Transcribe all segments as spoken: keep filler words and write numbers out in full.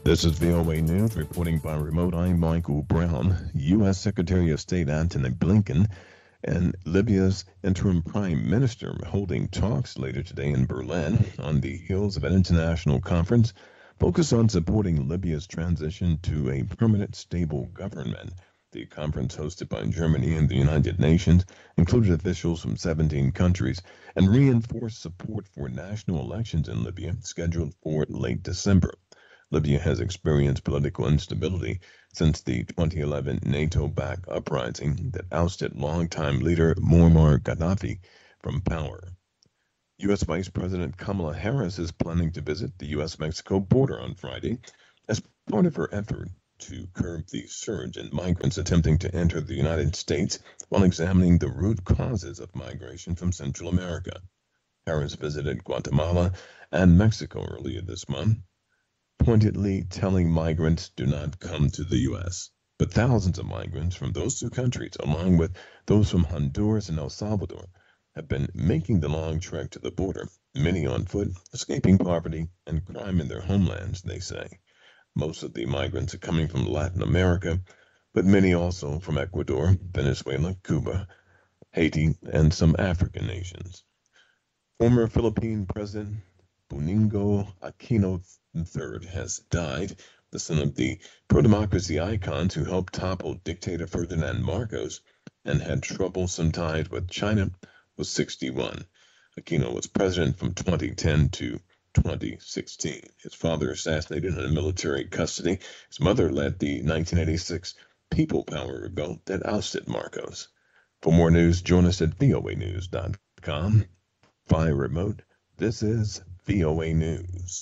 This is V O A News, reporting by remote. I'm Michael Brown. U S. Secretary of State Antony Blinken and Libya's interim prime minister holding talks later today in Berlin on the heels of an international conference focused on supporting Libya's transition to a permanent, stable government. The conference, hosted by Germany and the United Nations, included officials from seventeen countries and reinforced support for national elections in Libya scheduled for late December. Libya has experienced political instability since the twenty eleven NATO-backed uprising that ousted longtime leader Muammar Gaddafi from power. U S. Vice President Kamala Harris is planning to visit the U S Mexico border on Friday as part of her effort to curb the surge in migrants attempting to enter the United States while examining the root causes of migration from Central America. Harris visited Guatemala and Mexico earlier this month, pointedly telling migrants do not come to the U S. But thousands of migrants from those two countries, along with those from Honduras and El Salvador, have been making the long trek to the border, many on foot, escaping poverty and crime in their homelands, they say. Most of the migrants are coming from Latin America, but many also from Ecuador, Venezuela, Cuba, Haiti, and some African nations. Former Philippine President Benigno Aquino the third has died, the son of the pro-democracy icons who helped topple dictator Ferdinand Marcos and had troublesome ties with China, was sixty-one. Aquino was president from twenty ten to twenty sixteen. His father assassinated in military custody. His mother led the nineteen eighty-six People Power rebellion that ousted Marcos. For more news, join us at V O A news dot com. Via remote, this is V O A News.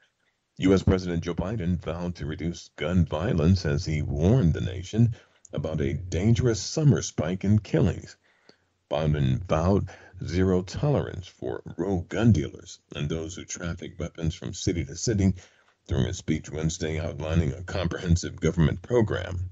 U S. President Joe Biden vowed to reduce gun violence as he warned the nation about a dangerous summer spike in killings. Biden vowed zero tolerance for rogue gun dealers and those who traffic weapons from city to city during a speech Wednesday outlining a comprehensive government program.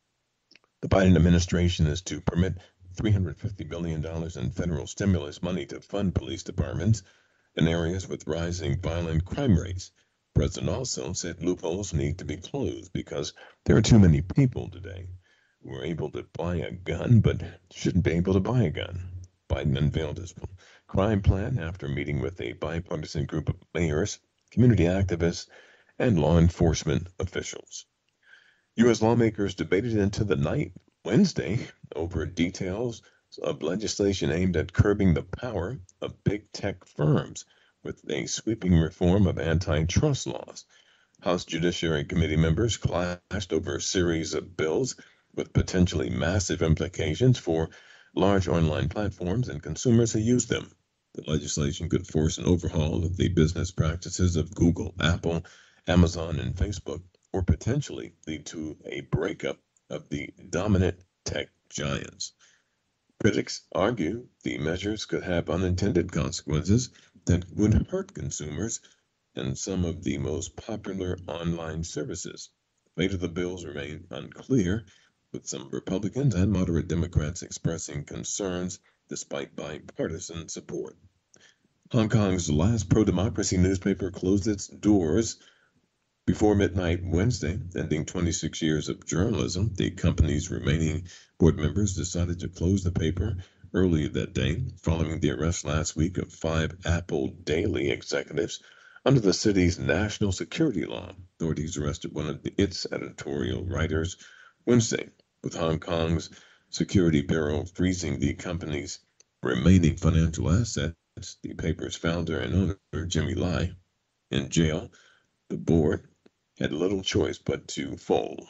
The Biden administration is to permit three hundred fifty billion dollars in federal stimulus money to fund police departments in areas with rising violent crime rates. The president also said loopholes need to be closed because there are too many people today who are able to buy a gun but shouldn't be able to buy a gun. Biden unveiled his crime plan after meeting with a bipartisan group of mayors, community activists, and law enforcement officials. U S lawmakers debated into the night Wednesday over details of legislation aimed at curbing the power of big tech firms with a sweeping reform of antitrust laws. House Judiciary Committee members clashed over a series of bills with potentially massive implications for large online platforms and consumers who use them. The legislation could force an overhaul of the business practices of Google, Apple, Amazon, and Facebook, or potentially lead to a breakup of the dominant tech giants. Critics argue the measures could have unintended consequences that would hurt consumers and some of the most popular online services. The fate of the bills remain unclear, with some Republicans and moderate Democrats expressing concerns despite bipartisan support. Hong Kong's last pro-democracy newspaper closed its doors before midnight Wednesday, ending twenty-six years of journalism. The company's remaining board members decided to close the paper earlier that day, following the arrest last week of five Apple Daily executives under the city's national security law. Authorities arrested one of its editorial writers Wednesday, with Hong Kong's Security Bureau freezing the company's remaining financial assets. The paper's founder and owner, Jimmy Lai, in jail. The board had little choice but to fold.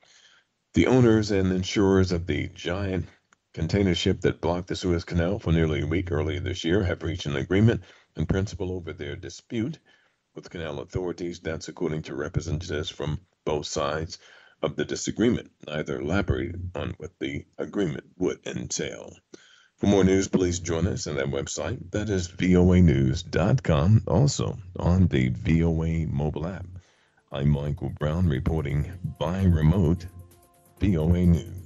The owners and insurers of the giant container ship that blocked the Suez Canal for nearly a week earlier this year have reached an agreement in principle over their dispute with canal authorities. That's according to representatives from both sides of the disagreement. Neither elaborated on what the agreement would entail. For more news, please join us on that website. That is V O A news dot com, also on the V O A mobile app. I'm Michael Brown reporting by remote V O A News.